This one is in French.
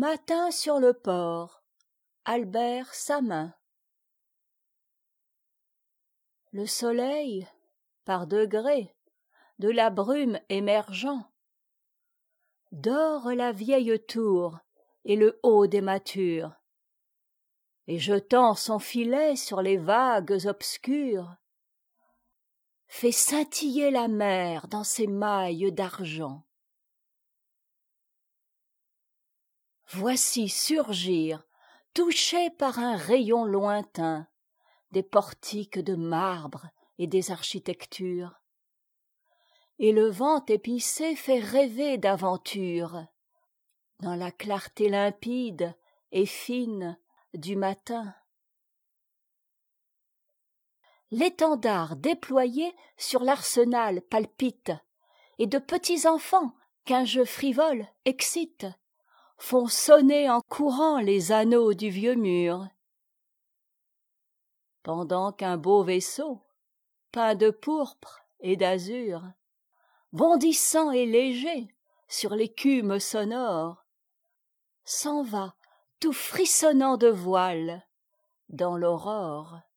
Matin sur le port, Albert Samain. Le soleil, par degrés, de la brume émergeant, dore la vieille tour et le haut des mâtures, et jetant son filet sur les vagues obscures, fait scintiller la mer dans ses mailles d'argent. Voici surgir, touchés par un rayon lointain, des portiques de marbre et des architectures, et le vent épicé fait rêver d'aventure dans la clarté limpide et fine du matin. L'étendard déployé sur l'arsenal palpite, et de petits enfants qu'un jeu frivole excite font sonner en courant les anneaux du vieux mur, pendant qu'un beau vaisseau, peint de pourpre et d'azur, bondissant et léger sur l'écume sonore, s'en va tout frissonnant de voiles dans l'aurore.